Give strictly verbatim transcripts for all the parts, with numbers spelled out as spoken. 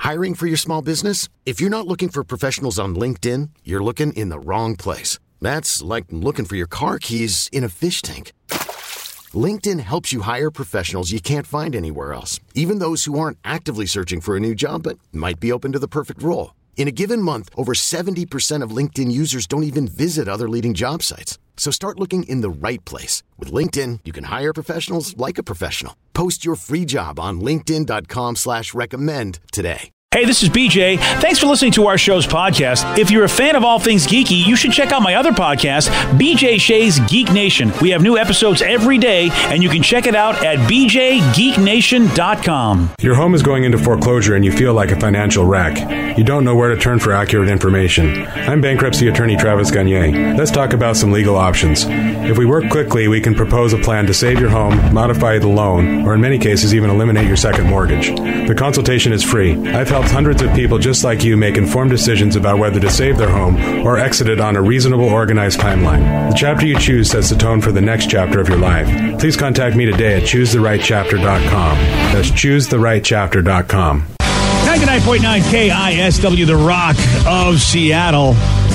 Hiring for your small business? If you're not looking for professionals on LinkedIn, you're looking in the wrong place. That's like looking for your car keys in a fish tank. LinkedIn helps you hire professionals you can't find anywhere else, even those who aren't actively searching for a new job but might be open to the perfect role. In a given month, over seventy percent of LinkedIn users don't even visit other leading job sites. So start looking in the right place. With LinkedIn, you can hire professionals like a professional. Post your free job on linkedin.com slash recommend today. Hey, this is B J. Thanks for listening to our show's podcast. If you're a fan of all things geeky, you should check out my other podcast, B J Shea's Geek Nation. We have new episodes every day, and you can check it out at b j geek nation dot com. Your home is going into foreclosure and you feel like a financial wreck. You don't know where to turn for accurate information. I'm bankruptcy attorney Travis Gagne. Let's talk about some legal options. If we work quickly, we can propose a plan to save your home, modify the loan, or in many cases even eliminate your second mortgage. The consultation is free. I've helped hundreds of people just like you make informed decisions about whether to save their home or exit it on a reasonable, organized timeline. The chapter you choose sets the tone for the next chapter of your life. Please contact me today at choose the right chapter dot com. That's choose the right chapter dot com. ninety-nine point nine K I S W, The Rock of Seattle.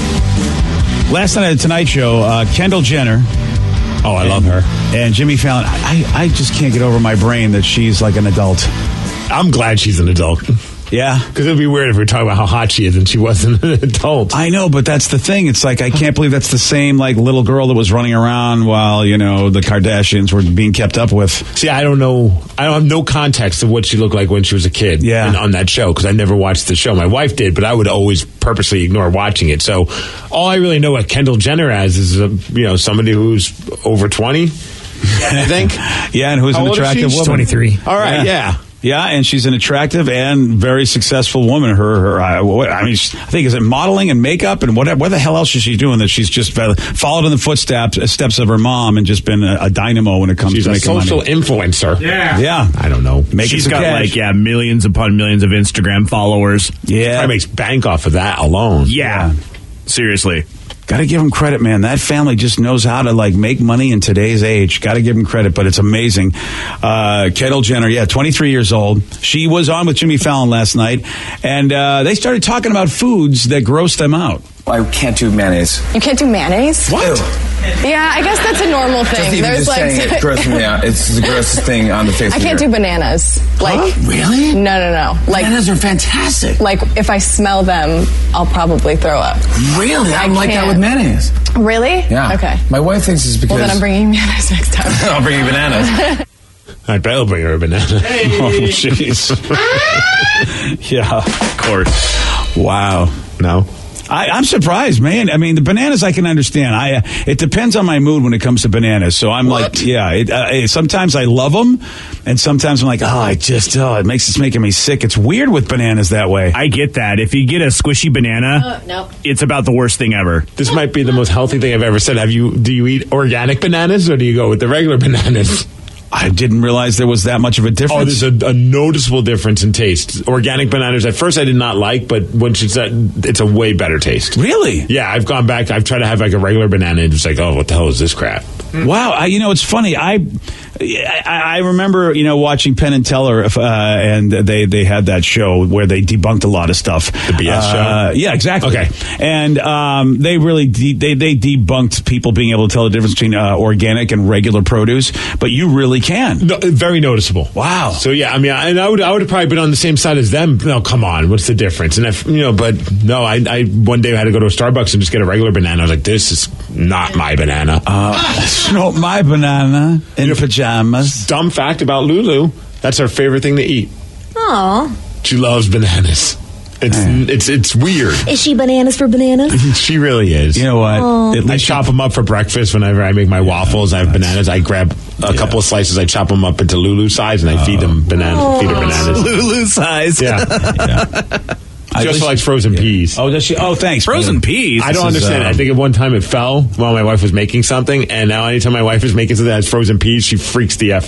Last night at the Tonight Show, uh, Kendall Jenner. Oh, I and, love her. And Jimmy Fallon. I, I just can't get over my brain that she's like an adult. I'm glad she's an adult. Yeah. Because it would be weird if we were talking about how hot she is and she wasn't an adult. I know, but that's the thing. It's like, I can't believe that's the same, like, little girl that was running around while, you know, the Kardashians were being kept up with. See, I don't know. I don't have no context of what she looked like when she was a kid yeah. in, on that show, because I never watched the show. My wife did, but I would always purposely ignore watching it. So all I really know what Kendall Jenner as is, a, you know, somebody who's over twenty, I think. Yeah, and who's how an attractive woman. twenty-three. All right, yeah. yeah. Yeah, and she's an attractive and very successful woman. Her, her I, I mean, I think, is it modeling and makeup and what? What the hell else is she doing that she's just followed in the footsteps steps of her mom and just been a, a dynamo when it comes she's to making money? She's a social influencer. Yeah, yeah. I don't know. Making she's got cash. like yeah, millions upon millions of Instagram followers. Yeah, she probably makes bank off of that alone. Yeah, yeah. Seriously. Got to give him credit, man. That family just knows how to, like, make money in today's age. Got to give him credit, but it's amazing. Uh, Kendall Jenner, yeah, twenty-three years old. She was on with Jimmy Fallon last night, and uh, they started talking about foods that gross them out. I can't do mayonnaise. You can't do mayonnaise? What? Yeah, I guess that's a normal thing. Just even There's just like saying it grosses me out. It's the grossest thing on the face I of the can't earth. do bananas. Like huh? Really? No, no, no. Like bananas are fantastic. Like if I smell them, I'll probably throw up. Really? I, I can't. like that with mayonnaise. Really? Yeah. Okay. My wife thinks it's because. Well, then I'm bringing mayonnaise next time. I'll bring you bananas. I bet I'll bring her a banana. Hey. Oh, jeez. Yeah. Of course. Wow. No. I, I'm surprised, man. I mean, the bananas I can understand. I uh, it depends on my mood when it comes to bananas. So I'm what? like, yeah. It, uh, it, sometimes I love them, and sometimes I'm like, oh, I just, oh, it makes it's making me sick. It's weird with bananas that way. I get that. If you get a squishy banana, uh, no. it's about the worst thing ever. This might be the most healthy thing I've ever said. Have you? Do you eat organic bananas or do you go with the regular bananas? I didn't realize there was that much of a difference. Oh, there's a, a noticeable difference in taste. Organic bananas, at first I did not like, but once it's that, it's a way better taste. Really? Yeah, I've gone back. I've tried to have like a regular banana, and it's like, oh, what the hell is this crap? Wow, I, you know, it's funny. I, I I remember, you know, watching Penn and Teller, uh, and they, they had that show where they debunked a lot of stuff. The B S uh, show? Yeah, exactly. Okay. And um, they really de- they they debunked people being able to tell the difference between uh, organic and regular produce, but you really can. No, very noticeable. Wow. So yeah, I mean, I, and I would I would have probably been on the same side as them. No, come on, what's the difference? And if you know, but no, I, I one day I had to go to a Starbucks and just get a regular banana. I was like, this is not my banana. Uh, it's not my banana in your pajamas. Dumb fact about Lulu: that's her favorite thing to eat. Aww. She loves bananas. It's mm. it's it's weird. Is she bananas for bananas? She really is. You know what? At I chop them up for breakfast whenever I make my waffles. I have bananas. I grab a yeah. couple of slices. I chop them up into Lulu size, and I oh. feed them bananas. Oh. Feed her bananas. Lulu size. Yeah. yeah. She also likes frozen yeah. peas. Oh, does she? Oh, thanks. Frozen brother. peas? I don't this understand. Is, uh, I think at one time it fell while my wife was making something, and now anytime my wife is making something that has frozen peas, she freaks the F out.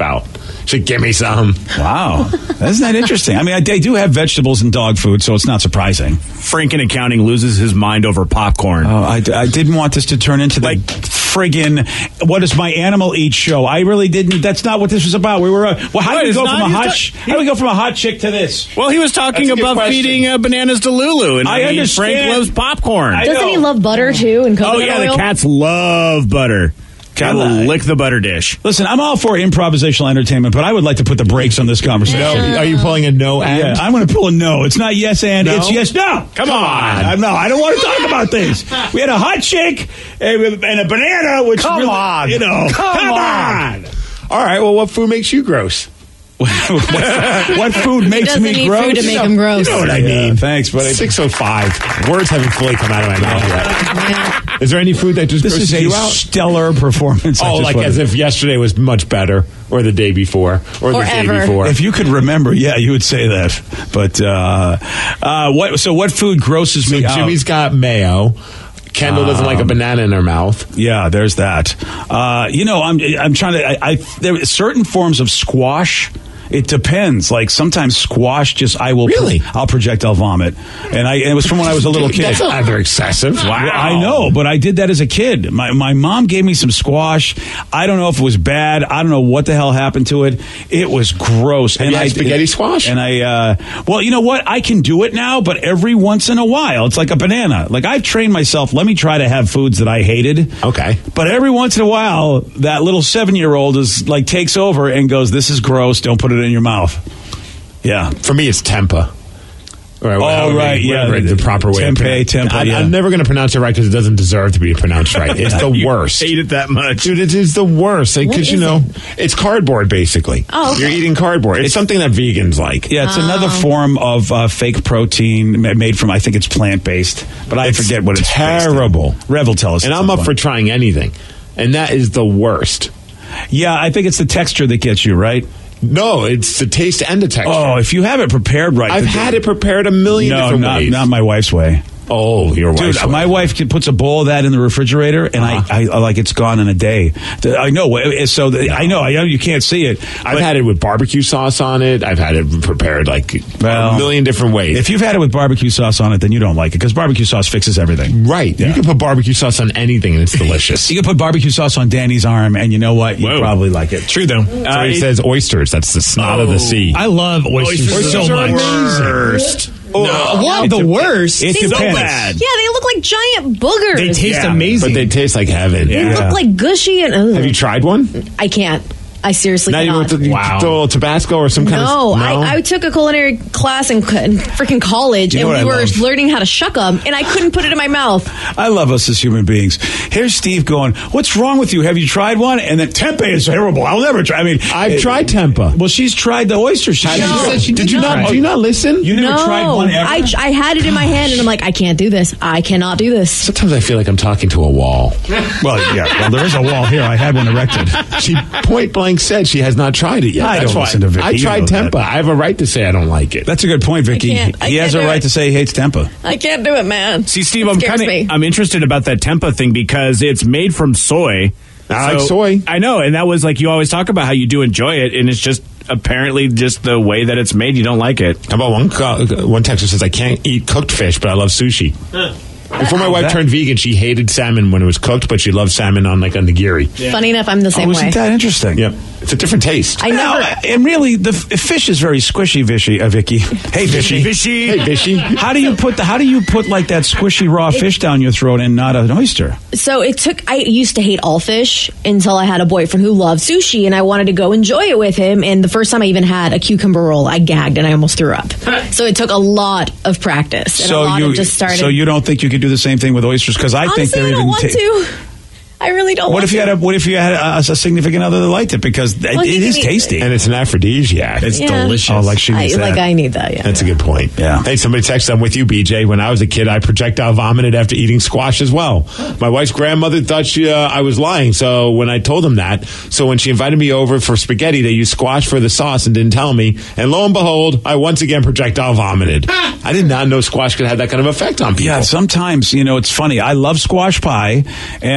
She'd give me some. Wow. Isn't that interesting? I mean, I, they do have vegetables in dog food, so it's not surprising. Frank in accounting loses his mind over popcorn. Oh, I, I didn't want this to turn into like friggin' what is my animal eat show. I really didn't. That's not what this was about. We were. Uh, well, how No, do we it's go not. from a He's hot? ta- ch- how do we go from a hot chick to this? Well, he was talking That's a good about question. feeding uh, bananas to Lulu, and I mean, understand. Frank loves popcorn. I Doesn't know. he love butter too and coconut oh yeah, oil? the cats love butter. Cat will God. lick the butter dish. Listen, I'm all for improvisational entertainment, but I would like to put the brakes on this conversation. No, are you pulling a no and? Yeah, I'm going to pull a no. It's not yes and. No? It's yes no. Come on. I, no, I don't want to talk about this. We had a hot chick and and a banana, which Come really, on. you know, Come come, on. on. All right, well, what food makes you gross? what, what food makes doesn't me need gross? food to make him gross. You know what I Yeah, mean. thanks, buddy. six oh five. Words haven't fully come out of my mouth yet. Is there any food that just This grosses is a you out? stellar performance. I Oh, just like wanted- as if yesterday was much better, or the day before, or the day Forever. before. If you could remember, yeah, you would say that. But uh, uh, what? So, what food grosses so me out? Jimmy's got mayo. Kendall doesn't like a banana in her mouth. Yeah, there's that. Uh, you know, I'm I'm trying to. I, I there are certain forms of squash. It depends. Like sometimes squash, just I will. Really? I'll projectile vomit, and I. And it was from when I was a little Dude, kid. That's rather excessive. Wow. Well, I know, but I did that as a kid. My my mom gave me some squash. I don't know if it was bad. I don't know what the hell happened to it. It was gross. Have and you had I spaghetti squash? And I, uh, well, you know what? I can do it now, but every once in a while, it's like a banana. Like I've trained myself. Let me try to have foods that I hated. Okay. But every once in a while, that little seven year old is like takes over and goes, "This is gross. Don't put it in your mouth." Yeah. For me, it's tempeh. Right, Oh, right, yeah, the, the proper way. tempeh, of pronounce- tempeh, I, yeah. I'm never going to pronounce it right because it doesn't deserve to be pronounced right. It's the You worst. hate it that much. Dude, it is the worst. Because, What you is know, it's cardboard, basically. Oh, okay. You're eating cardboard. It's something that vegans like. Yeah, it's another Oh. form of uh, fake protein ma- made from, I think it's plant based, but I It's forget what it's terrible. based on. Rev will tell us. And at I'm some up for point. trying anything. And that is the worst. Yeah, I think it's the texture that gets you, right? No, it's the taste and the texture. Oh, if you have it prepared right. I've the- had it prepared a million No, different not, ways. not my wife's way. Oh, your Dude, wife's my way. wife can- puts a bowl of that in the refrigerator, and Uh-huh. I, I like it's gone in a day. I know. So the, I know. I know you can't see it. I've but had it with barbecue sauce on it. I've had it prepared like Well, a million different ways. If you've had it with barbecue sauce on it, then you don't like it because barbecue sauce fixes everything. right. Yeah. You can put barbecue sauce on anything and it's delicious. You can put barbecue sauce on Danny's arm, and you know what? You Whoa. probably like it. True though. So Uh, he it- says oysters. That's the snot of the sea. I love oysters, Oysters so are much. worst. No, what? The worst? It They look- depends. bad. Yeah, they look like giant boogers. They taste Yeah, amazing. But they taste like heaven. They Yeah. look like gushy and. Ugh. Have you tried one? I can't. I seriously Now you cannot. want to Wow. throw a little Tabasco or some kind No, of I, I took a culinary class in, in freaking college, You know and we what I were love? learning how to shuck them, and I couldn't put it in my mouth. I love us as human beings. Here's Steve going, "What's wrong with you? Have you tried one?" And then tempeh is terrible. I'll never try. I mean, I've it- tried tempeh. Well, she's tried the oyster. She, Have she you? said she Did you not? try. Do you not listen? You never no, tried one ever? I, I had it in my hand, and I'm like, I can't do this. I cannot do this. Sometimes I feel like I'm talking to a wall. well, yeah. Well, there is a wall here. I had one erected. She point blank said she has not tried it yet. I That's don't why listen to Vicky. I You tried know that. tempeh. I have a right to say I don't like it. That's a good point, Vicky. can't- I he has can't a do right it. to say he hates tempeh. I can't do it, man. See, Steve, It I'm scares kind me. of I'm interested about that tempeh thing because it's made from soy. I like soy. I know, and that was like you always talk about how you do enjoy it, and it's just apparently just the way that it's made. You don't like it. How about one co- one texter says I can't eat cooked fish, but I love sushi. Before my wife that- turned vegan, she hated salmon when it was cooked, but she loved salmon on like a nigiri. Funny enough, I'm the same Oh, way. isn't that interesting? Yep, it's a different taste. I Now, never. and really, the f- fish is very squishy, Vishy, uh, Vicky. Hey, Vishy. Fishy. Hey, fishy. How do you put the? How do you put like that squishy raw fish down your throat and not an oyster? So it took. I used to hate all fish until I had a boyfriend who loved sushi, and I wanted to go enjoy it with him. And the first time I even had a cucumber roll, I gagged and I almost threw up. So it took a lot of practice and a So lot you of just started. so you don't think you could do the same thing with oysters? Because I think Honestly, they're I don't even. want ta- to. I really don't. What want if you to. had a What if you had a, a significant other that liked it? Because it- Well, it you is can eat- tasty. And it's an aphrodisiac. It's Yeah. delicious. Oh, like she I, needs that. like I need that. Yeah. That's a good point. Yeah. Hey, somebody texted, I'm with you, B J. When I was a kid, I projectile vomited after eating squash as well. My wife's grandmother thought she, uh, I was lying. So when I told them that, so when she invited me over for spaghetti, they used squash for the sauce and didn't tell me. And lo and behold, I once again projectile vomited. I did not know squash could have that kind of effect on people. Yeah, sometimes, you know, it's funny. I love squash pie, and I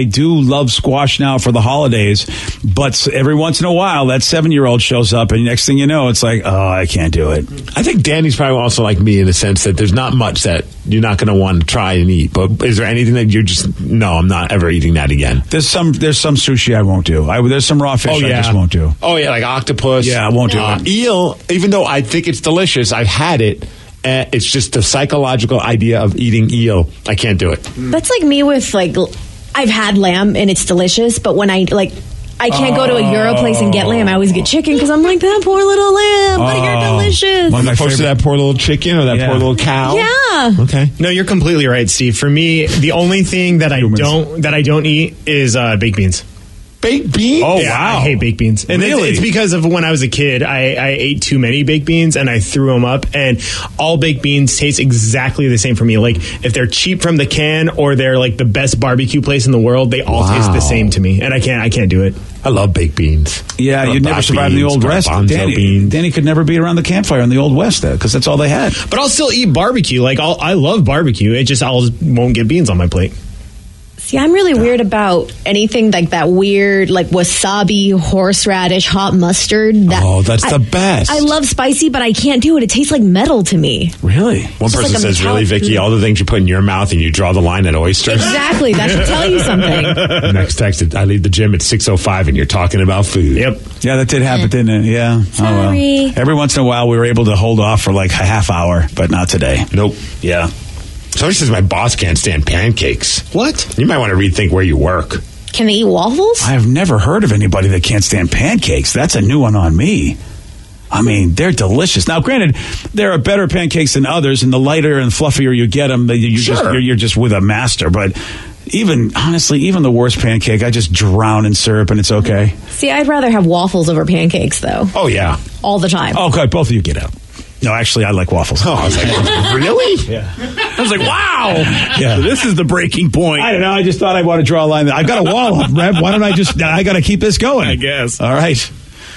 do love squash now for the holidays, but every once in a while, that seven-year-old shows up, and next thing you know, it's like, oh, I can't do it. I think Danny's probably also like me in the sense that there's not much that you're not going to want to try and eat. But is there anything that you're just, no, I'm not ever eating that again? There's some there's some sushi I won't do. I, there's some raw fish Oh, I yeah. just won't do. Oh, yeah, like octopus. Yeah, I won't do Uh, it. Eel, even though I think it's delicious, I've had it. Uh, it's just the psychological idea of eating eel. I can't do it. That's like me with like l- I've had lamb and it's delicious, but when I like I can't go to a Euro place and get lamb. I always get chicken because I'm like, that poor little lamb, but you're Oh. delicious. One of my As opposed to favorite- that poor little chicken or that Yeah. poor little cow. Yeah. Okay. No, you're completely right, Steve. For me, the only thing that I Humans. don't that I don't eat is uh, baked beans. Baked beans? Oh, Yeah, wow. I hate baked beans. And it's- Really? it's, because of when I was a kid, I, I ate too many baked beans and I threw them up. And all baked beans taste exactly the same for me. Like if they're cheap from the can or they're like the best barbecue place in the world, they all taste Wow. the same to me. And I can't I can't do it. I love baked beans. Yeah, I love you'd never black survive in the beans, Old West. garbanzo Danny, beans. Danny could never be around the campfire in the Old West because that's all they had. But I'll still eat barbecue. Like I'll, I love barbecue. It just I'll just won't get beans on my plate. See, I'm really weird about anything like that weird, like wasabi, horseradish, hot mustard. That, Oh, that's I- the best. I love spicy, but I can't do it. It tastes like metal to me. Really? One Just person like a says, really, metallic Vicky, food. all the things you put in your mouth and you draw the line at oysters? Exactly. That should tell you something. Next text, I leave the gym at six oh five and you're talking about food. Yep. Yeah, that did happen, didn't it? Yeah. Oh, Sorry. well. Every once in a while, we were able to hold off for like a half hour, but not today. Nope. Yeah. Somebody says my boss can't stand pancakes. What? You might want to rethink where you work. Can they eat waffles? I have never heard of anybody that can't stand pancakes. That's a new one on me. I mean, they're delicious. Now, granted, there are better pancakes than others, and the lighter and fluffier you get them, you you just, Sure. you're, you're just with a master. But even, honestly, even the worst pancake, I just drown in syrup and it's okay. See, I'd rather have waffles over pancakes, though, Oh, yeah. all the time. Oh, God, both of you get out. No, actually, I like waffles. Oh, I was like, really? Yeah. I was like, wow. So this is the breaking point. I don't know. I just thought I'd want to draw a line. I've got a wall up, Rev. Why don't I just, I got to keep this going. I guess. All right.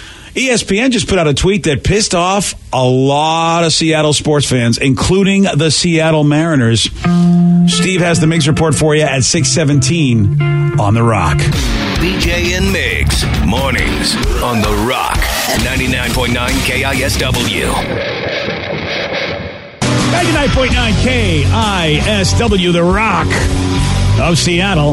E S P N just put out a tweet that pissed off a lot of Seattle sports fans, including the Seattle Mariners. Steve has the Migs report for you at six seventeen on The Rock. B J and Migs, mornings on The Rock, ninety-nine point nine K I S W. ninety-nine point nine K I S W, The Rock of Seattle.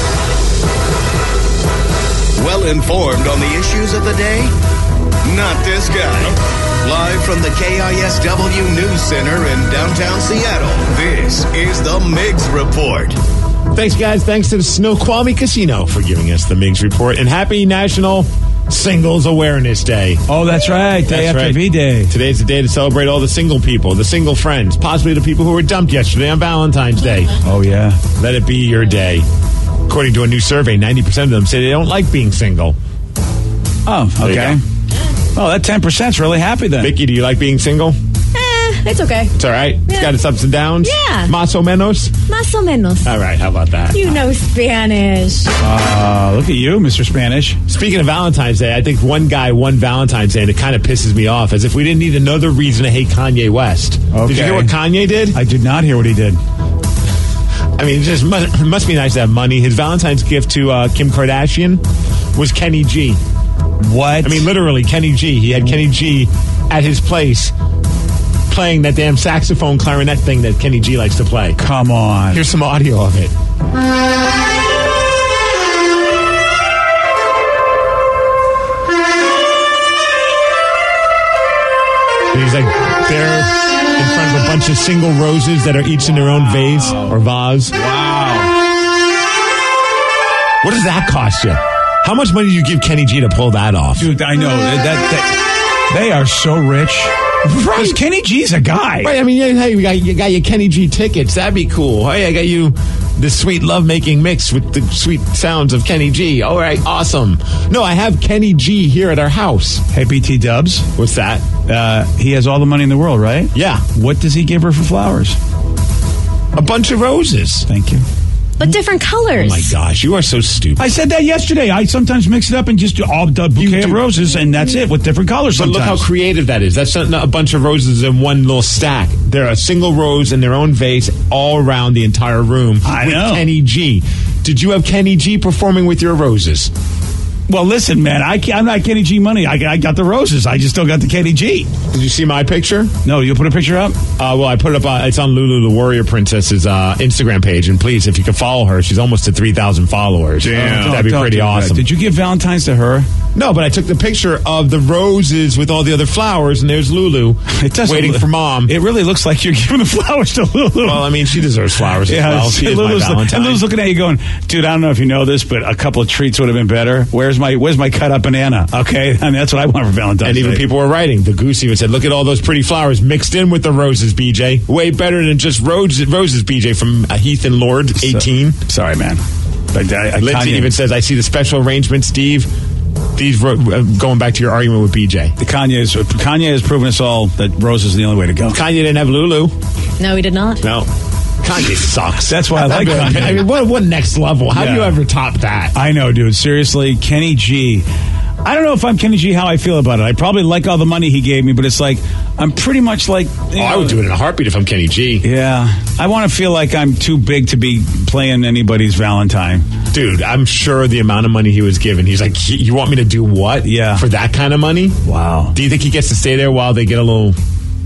Well informed on the issues of the day? Not this guy. Live from the K I S W News Center in downtown Seattle, this is the Migs Report. Thanks, guys. Thanks to the Snoqualmie Casino for giving us the Migs Report. And happy National Singles Awareness Day. Oh, that's right. Day That's after right. V-Day. Today's the day to celebrate all the single people, the single friends, possibly the people who were dumped yesterday on Valentine's Day. Oh, yeah. Let it be your day. According to a new survey, ninety percent of them say they don't like being single. Oh, There you okay. Well, that ten percent's really happy then. Vicky, do you like being single? Eh, it's okay. It's all right. It's Yeah. got its ups and downs. Yeah. Más o menos. Más o menos. All right. How about that? You know Spanish. Uh, look at you, Mister Spanish. Speaking of Valentine's Day, I think one guy won Valentine's Day, and it kind of pisses me off, as if we didn't need another reason to hate Kanye West. Did you Okay. hear what Kanye did? I did not hear what he did. I mean, it just must, it must be nice to have money. His Valentine's gift to uh, Kim Kardashian was Kenny G. What? I mean, literally, Kenny G. He had Kenny G at his place playing that damn saxophone clarinet thing that Kenny G likes to play. Come on. Here's some audio of it. And he's like there in front of a bunch of single roses that are each in their own vase or vase. Wow. What does that cost you? How much money do you give Kenny G to pull that off? Dude, I know. That, that, they are so rich. Because Kenny G's a guy. Right, I mean, yeah, hey, we got, you got your Kenny G tickets. That'd be cool. Hey, I got you this sweet lovemaking mix with the sweet sounds of Kenny G. All right, awesome. No, I have Kenny G here at our house. Hey, B T Dubs. What's that? Uh, he has all the money in the world, right? Yeah, What does he give her for flowers? a bunch of roses. Thank you. But different colors. Oh my gosh, you are so stupid. I said that yesterday. I sometimes mix it up and just do all the bouquet of do. roses, and that's it, with different colors But sometimes. look how creative that is. That's not a bunch of roses in one little stack. They're a single rose in their own vase all around the entire room I with know. Kenny G. Did you have Kenny G performing with your roses? Well, listen, man, I can't, I'm not Kenny G money. I, I got the roses. I just still got the Kenny G. Did you see my picture? No, you put a picture up? Uh, well, I put it up. Uh, it's on Lulu, the Warrior Princess's uh, Instagram page. And please, if you could follow her, she's almost at three thousand followers. Damn. That'd be Don't pretty do that. awesome. Did you give Valentine's to her? No, but I took the picture of the roses with all the other flowers, and there's Lulu It doesn't waiting look- for mom. It really looks like you're giving the flowers to Lulu. Well, I mean, she deserves flowers as well. She is my Lulu's, Valentine. and Lulu's looking at you going, dude, I don't know if you know this, but a couple of treats would have been better. Where's my Where's my cut up banana? Okay, I mean, that's what I want for Valentine's And even Day. people were writing. The Goose even said, look at all those pretty flowers mixed in with the roses, B J. Way better than just roses, roses B J, from uh, Heath and Lord, eighteen. So, sorry, man. But I, I, Lindsay Kanye, even says, I see the special arrangement, Steve. These ro- uh, going back to your argument with B J. Kanye, is, Kanye has proven us all that rose is the only way to go. Kanye didn't have Lulu. No, he did not. No. Kanye sucks. That's why I like Kanye. I mean, what, what next level? How do Yeah. you ever top that? I know, dude. Seriously, Kenny G. I don't know if I'm Kenny G how I feel about it. I probably like all the money he gave me, but it's like I'm pretty much like. Oh, I would do it in a heartbeat if I'm Kenny G. Yeah, I want to feel like I'm too big to be playing anybody's Valentine. Dude, I'm sure the amount of money he was given, he's like, you want me to do what? Yeah. For that kind of money? Wow. Do you think he gets to stay there while they get a little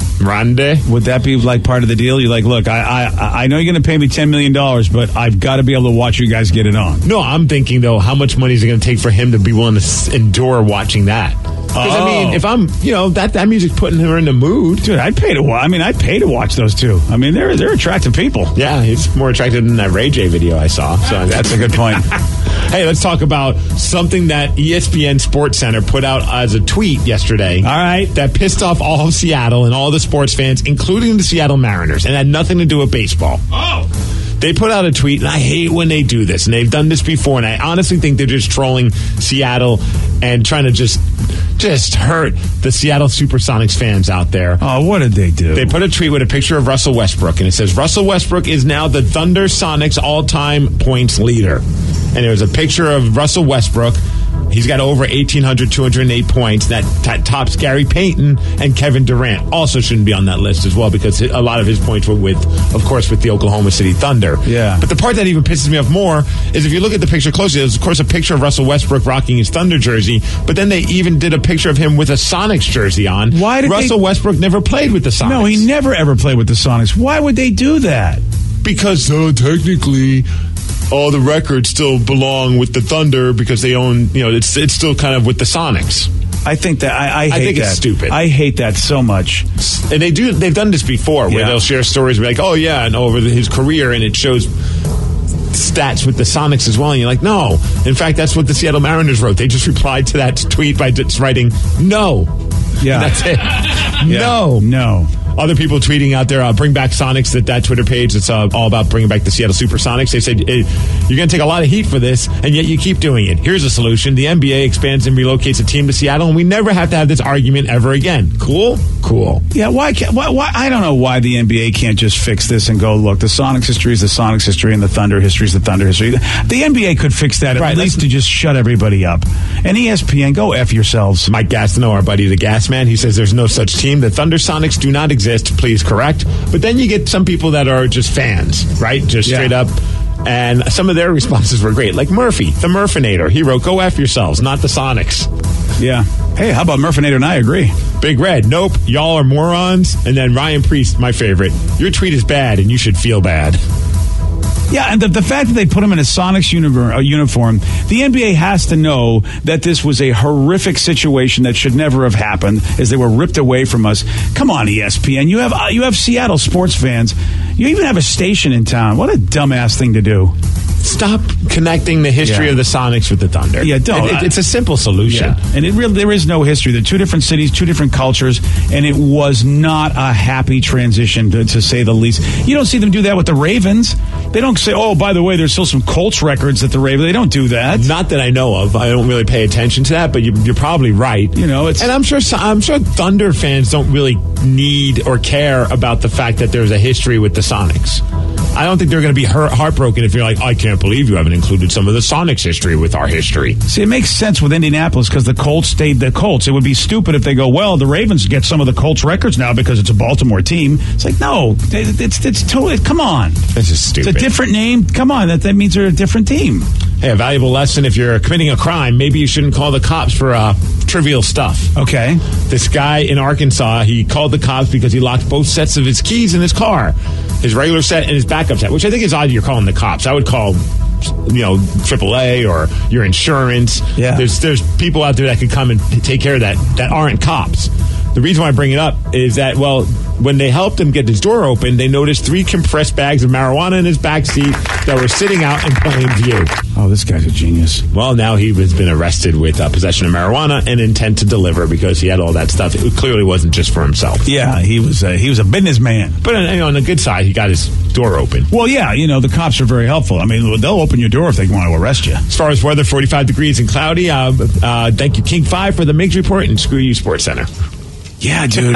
rande? Would that be like part of the deal? You're like, look, I I, I know you're going to pay me ten million dollars, but I've got to be able to watch you guys get it on. No, I'm thinking, though, how much money is it going to take for him to be willing to s- endure watching that? Because, I mean, Oh. if I'm, you know, that, that music's putting her in the mood. Dude, I'd pay to watch. I mean, I'd pay to watch those two. I mean, they're they're attractive people. Yeah, he's more attractive than that Ray J video I saw. So That's a good point. Hey, let's talk about something that E S P N Sports Center put out as a tweet yesterday. All right. That pissed off all of Seattle and all the sports fans, including the Seattle Mariners, and had nothing to do with baseball. Oh. They put out a tweet, and I hate when they do this, and they've done this before, and I honestly think they're just trolling Seattle and trying to just just hurt the Seattle Supersonics fans out there. Oh, what did they do? They put a tweet with a picture of Russell Westbrook, and it says, Russell Westbrook is now the Thunder Sonics all-time points leader. And there was a picture of Russell Westbrook. He's got over eighteen hundred, two hundred eight points. That t- tops Gary Payton and Kevin Durant. Also shouldn't be on that list as well because a lot of his points were with, of course, with the Oklahoma City Thunder. Yeah. But the part that even pisses me off more is if you look at the picture closely, there's, of course, a picture of Russell Westbrook rocking his Thunder jersey, but then they even did a picture of him with a Sonics jersey on. Why did Russell they- Westbrook never played with the Sonics. No, he never ever played with the Sonics. Why would they do that? Because uh, technically all the records still belong with the Thunder because they own, you know, it's it's still kind of with the Sonics. I think that I, I hate think that. it's stupid. I hate that so much. And they do they've done this before where Yeah. they'll share stories like, oh yeah, and over the, his career, and it shows stats with the Sonics as well, and you're like, no. In fact, that's what the Seattle Mariners wrote. They just replied to that tweet by just writing no. Yeah. And that's it. Yeah. No. No. Other people tweeting out there, uh, bring back Sonics, that, that Twitter page that's uh, all about bringing back the Seattle Supersonics. They said, hey, you're going to take a lot of heat for this, and yet you keep doing it. Here's a solution. The N B A expands and relocates a team to Seattle, and we never have to have this argument ever again. Cool? Cool. Yeah, why can't, why, why, I don't know why the N B A can't just fix this and go, look, the Sonics history is the Sonics history and the Thunder history is the Thunder history. The N B A could fix that at Right, least that's- to just shut everybody up. And E S P N, go F yourselves. Mike Gastineau, our buddy, the Gas Man, he says there's no such team. The Thunder Sonics do not exist. Please correct. But then you get some people that are just fans, right? Just Yeah. straight up. And some of their responses were great. Like Murphy, the Murphinator. He wrote, go F yourselves, not the Sonics. Yeah. Hey, how about Murphinator and I agree? Big Red, nope, y'all are morons. And then Ryan Priest, my favorite. Your tweet is bad and you should feel bad. Yeah, and the, the fact that they put him in a Sonics uniform, uh, uniform, the N B A has to know that this was a horrific situation that should never have happened, as they were ripped away from us. Come on, E S P N, you have uh, you have Seattle sports fans. You even have a station in town. What a dumbass thing to do. Stop connecting the history Yeah. of the Sonics with the Thunder. Yeah, don't. It- it- it's a simple solution. Yeah. And it really there is no history. They're two different cities, two different cultures, and it was not a happy transition, to, to say the least. You don't see them do that with the Ravens. They don't say, oh, by the way, there's still some Colts records at the Ravens. They don't do that. Not that I know of. I don't really pay attention to that, but you, you're probably right. You know, it's- and I'm sure I'm sure Thunder fans don't really need or care about the fact that there's a history with the Sonics. I don't think they're going to be hurt, heartbroken if you're like, I can't believe you haven't included some of the Sonics history with our history. See, it makes sense with Indianapolis because the Colts stayed the Colts. It would be stupid if they go, well, the Ravens get some of the Colts records now because it's a Baltimore team. It's like, no, it, it's it's totally, come on. That's just stupid. It's a different name. Come on, that, that means they're a different team. Hey, a valuable lesson. If you're committing a crime, maybe you shouldn't call the cops for uh, trivial stuff. Okay. This guy in Arkansas, he called the cops because he locked both sets of his keys in his car. His regular set and his backup set, which I think is odd you're calling the cops. I would call, you know, triple A or your insurance. Yeah. There's there's people out there that could come and take care of that that aren't cops. The reason why I bring it up is that, well, when they helped him get his door open, they noticed three compressed bags of marijuana in his backseat that were sitting out in plain view. Oh, this guy's a genius. Well, now he has been arrested with uh, possession of marijuana and intent to deliver because he had all that stuff. It clearly wasn't just for himself. Yeah, he was a, he was a businessman. But uh, you know, on the good side, he got his door open. Well, yeah, you know, the cops are very helpful. I mean, they'll open your door if they want to arrest you. As far as weather, forty-five degrees and cloudy. Uh, uh, thank you, King five, for the Migs Report, and screw you, Sports Center. Yeah, dude.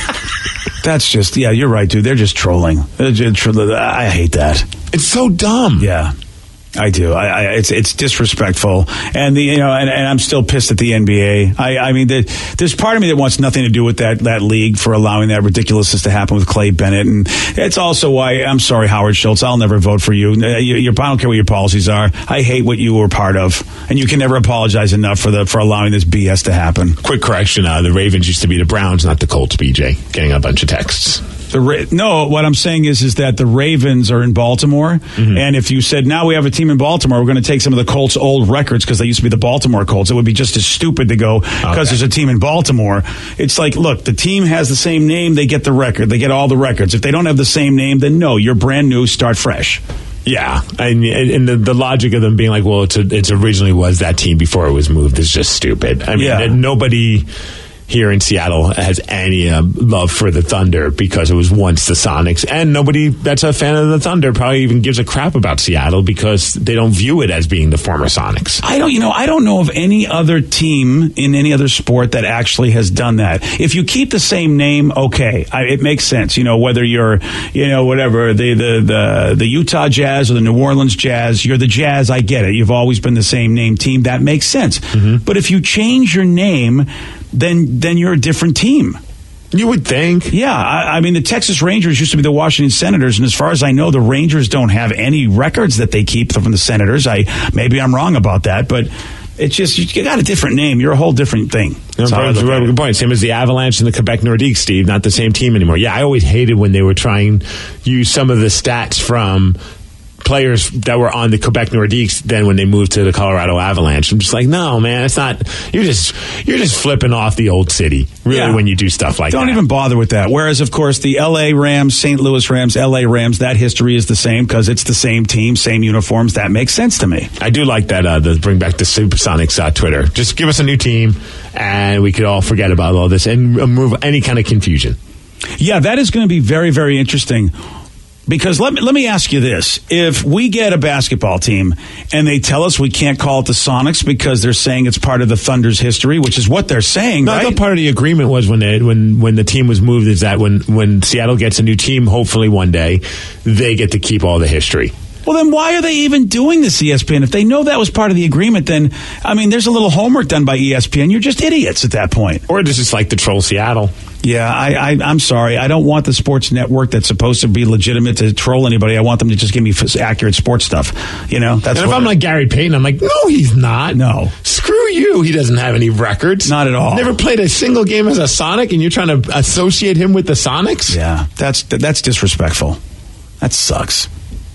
That's just, yeah, you're right, dude. They're just trolling. They're just, I hate that. It's so dumb. Yeah. I do. I, I, it's it's disrespectful, and the you know, and, and I'm still pissed at the N B A. I, I mean, there, there's part of me that wants nothing to do with that that league for allowing that ridiculousness to happen with Clay Bennett, and it's also why I'm sorry, Howard Schultz. I'll never vote for you. you your, I don't care what your policies are. I hate what you were part of, and you can never apologize enough for the for allowing this B S to happen. Quick correction: uh, the Ravens used to be the Browns, not the Colts. B J, getting a bunch of texts. The Ra- no, what I'm saying is is that the Ravens are in Baltimore, mm-hmm. and if you said now we have a team in Baltimore, we're going to take some of the Colts' old records because they used to be the Baltimore Colts. It would be just as stupid to go because okay. there's a team in Baltimore. It's like, look, the team has the same name, they get the record, they get all the records. If they don't have the same name, then no, you're brand new, start fresh. Yeah, and, and the, the logic of them being like, well, it's, a, it's originally was that team before it was moved is just stupid. I mean, yeah. nobody here in Seattle has any uh, love for the Thunder because it was once the Sonics, and nobody that's a fan of the Thunder probably even gives a crap about Seattle because they don't view it as being the former Sonics. I don't, you know, I don't know of any other team in any other sport that actually has done that. If you keep the same name, okay, I, it makes sense. You know, whether you're, you know, whatever the the the the Utah Jazz or the New Orleans Jazz, you're the Jazz. I get it. You've always been the same name team. That makes sense. Mm-hmm. But if you change your name, then then you're a different team. You would think. Yeah, I, I mean, the Texas Rangers used to be the Washington Senators, and as far as I know, the Rangers don't have any records that they keep from the Senators. I maybe I'm wrong about that, but it's just, you got a different name. You're a whole different thing. No, good point. Same as the Avalanche and the Quebec Nordiques, Steve. Not the same team anymore. Yeah, I always hated when they were trying to use some of the stats from players that were on the Quebec Nordiques then when they moved to the Colorado Avalanche. I'm just like, no, man, it's not. You're just you're just flipping off the old city, really, yeah. when you do stuff like Don't that. Don't even bother with that. Whereas, of course, the L A Rams, Saint Louis Rams, L A Rams, that history is the same because it's the same team, same uniforms. That makes sense to me. I do like that, uh, the bring back the Supersonics uh, Twitter. Just give us a new team, and we could all forget about all this and remove any kind of confusion. Yeah, that is going to be very, very interesting. Because let me let me ask you this. If we get a basketball team and they tell us we can't call it the Sonics because they're saying it's part of the Thunder's history, which is what they're saying, no, right? I thought part of the agreement was when they, when when the team was moved is that when, when Seattle gets a new team, hopefully one day, they get to keep all the history. Well, then why are they even doing this, E S P N? If they know that was part of the agreement, then, I mean, there's a little homework done by E S P N. You're just idiots at that point. Or just just like to troll Seattle. Yeah, I, I, I'm sorry. I don't want the sports network that's supposed to be legitimate to troll anybody. I want them to just give me f- accurate sports stuff. You know, that's. And if I'm like Gary Payton, I'm like, no, he's not. No, screw you. He doesn't have any records. Not at all. Never played a single game as a Sonic, and you're trying to associate him with the Sonics? Yeah, that's that's disrespectful. That sucks.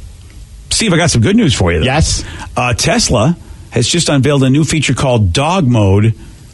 Steve, I got some good news for you, though. Yes. Uh, Tesla has just unveiled a new feature called Dog Mode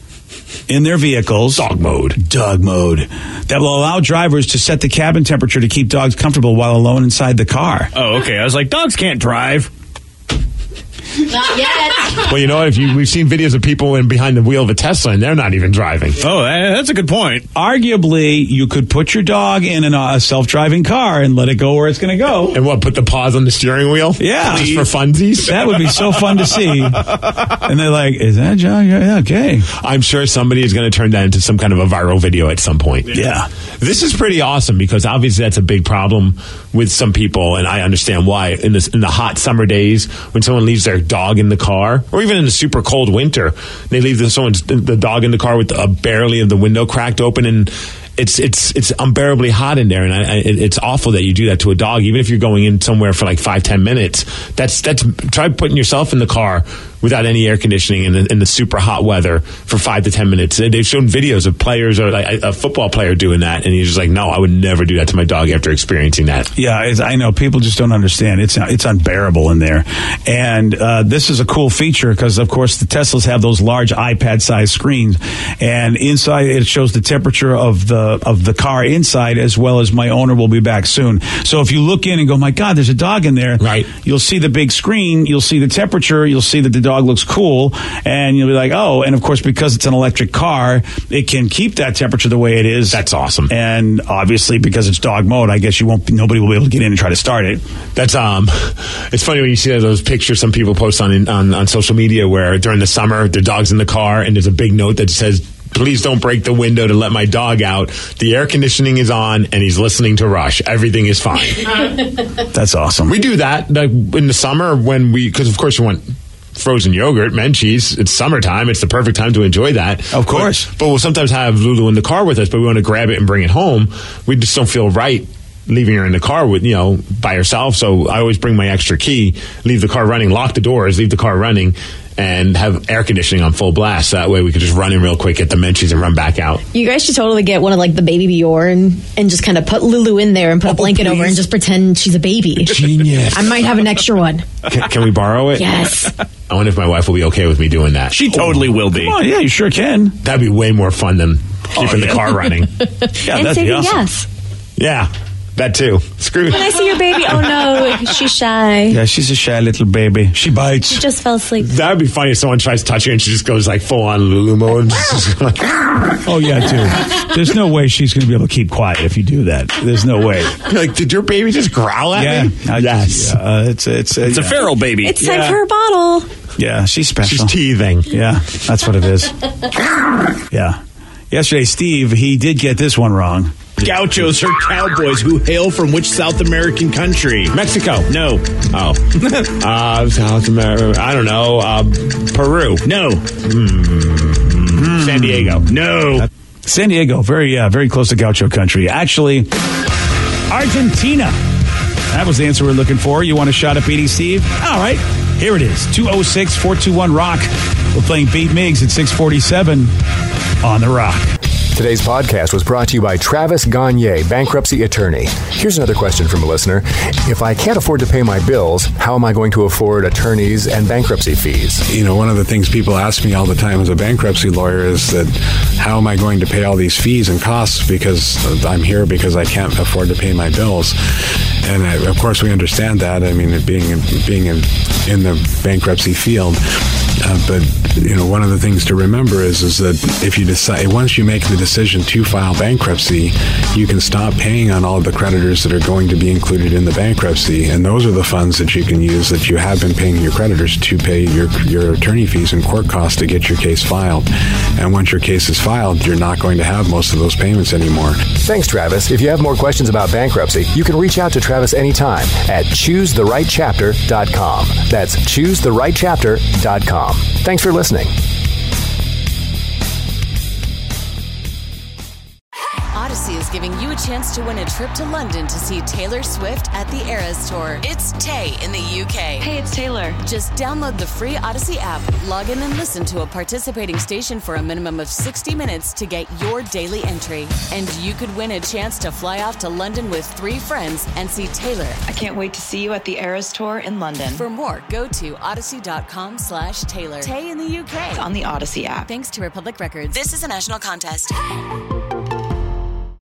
in their vehicles. Dog mode. Dog mode. That will allow drivers to set the cabin temperature to keep dogs comfortable while alone inside the car. Oh, okay. I was like, dogs can't drive. Not yet. Well, you know what? If you, we've seen videos of people in behind the wheel of a Tesla, and they're not even driving. Oh, that's a good point. Arguably, you could put your dog in an, a self-driving car and let it go where it's going to go. And what, put the paws on the steering wheel? Yeah. Just for funsies? That would be so fun to see. And they're like, is that John? Yeah, okay. I'm sure somebody is going to turn that into some kind of a viral video at some point. Yeah. This is pretty awesome because obviously that's a big problem with some people, and I understand why. In the, in the hot summer days, when someone leaves their dog in the car, or even in the super cold winter, they leave the, someone's the dog in the car with a barely of the window cracked open, and it's it's it's unbearably hot in there, and I, I, it's awful that you do that to a dog, even if you're going in somewhere for like five ten minutes. That's that's try putting yourself in the car without any air conditioning in the, in the super hot weather for five to ten minutes. They've shown videos of players or like a football player doing that, and he's just like, no, I would never do that to my dog after experiencing that. Yeah, it's, I know people just don't understand. It's it's unbearable in there, and uh, this is a cool feature because, of course, the Teslas have those large iPad-sized screens, and inside it shows the temperature of the of the car inside, as well as my owner will be back soon. So if you look in and go, my God, there's a dog in there, right? You'll see the big screen, you'll see the temperature, you'll see that the dog looks cool, and you'll be like, oh, and of course, because it's an electric car, it can keep that temperature the way it is. That's awesome. And obviously, because it's dog mode, I guess you won't. Nobody will be able to get in and try to start it. That's um, it's funny when you see those pictures some people post on on, on social media where during the summer the dog's in the car and there's a big note that says, please don't break the window to let my dog out. The air conditioning is on, and he's listening to Rush. Everything is fine. That's awesome. We do that like, in the summer when we, because of course you want frozen yogurt, Menchie's. It's summertime. It's the perfect time to enjoy that. Of course. But, but we'll sometimes have Lulu in the car with us, but we want to grab it and bring it home. We just don't feel right leaving her in the car with, you know, by herself. So I always bring my extra key, leave the car running, lock the doors, leave the car running, and have air conditioning on full blast. That way we could just run in real quick, get the Menchies, and run back out. You guys should totally get one of like the baby Bjorn and just kind of put Lulu in there and put Oh, a blanket please. over and just pretend she's a baby. Genius. I might have an extra one. Can, can we borrow it? Yes. I wonder if my wife will be okay with me doing that. She totally will be. Oh, yeah, you sure can. That'd be way more fun than keeping yeah. the car running. Yeah, and that'd say be awesome. yes. Yeah, that too. Screw When I see your baby, oh no, she's shy. Yeah, she's a shy little baby. She bites. She just fell asleep. That would be funny if someone tries to touch her and she just goes like full on Lulu mode. And just like, Oh, yeah, dude. There's no way she's going to be able to keep quiet if you do that. There's no way. like, did your baby just growl at Yeah. me? I- Yes. yeah, uh, it's it's, It's a yeah. feral baby. It's Yeah. time for her bottle. Yeah, she's special. She's teething. Yeah, that's what it is. Yeah. Yesterday, Steve, he did get this one wrong. Gauchos are cowboys who hail from which South American country? Mexico. No. Oh. uh, South America. I don't know. Uh, Peru. No. San Diego. No. San Diego, very, uh, very close to Gaucho country. Actually, Argentina. That was the answer we're looking for. You want a shot at beating Steve? All right, here it is. two oh six, four two one, ROCK. We're playing Beat Migs at six forty-seven on The Rock. Today's podcast was brought to you by Travis Gagne, bankruptcy attorney. Here's another question from a listener. If I can't afford to pay my bills, how am I going to afford attorneys and bankruptcy fees? You know, one of the things people ask me all the time as a bankruptcy lawyer is that how am I going to pay all these fees and costs because I'm here because I can't afford to pay my bills? And uh, of course, we understand that. I mean, being being in, in the bankruptcy field. Uh, but you know, one of the things to remember is is that if you decide once you make the decision to file bankruptcy, you can stop paying on all of the creditors that are going to be included in the bankruptcy, and those are the funds that you can use that you have been paying your creditors to pay your your attorney fees and court costs to get your case filed. And once your case is filed, you're not going to have most of those payments anymore. Thanks, Travis. If you have more questions about bankruptcy, you can reach out to Travis anytime at choose the right chapter dot com. That's choose the right chapter dot com. Thanks for listening. Odyssey is giving you a chance to win a trip to London to see Taylor Swift at the Eras Tour. It's Tay in the U K. Hey, it's Taylor. Just download the free Odyssey app, log in and listen to a participating station for a minimum of sixty minutes to get your daily entry. And you could win a chance to fly off to London with three friends and see Taylor. I can't wait to see you at the Eras Tour in London. For more, go to odyssey.com slash Taylor. Tay in the U K. It's on the Odyssey app. Thanks to Republic Records. This is a national contest.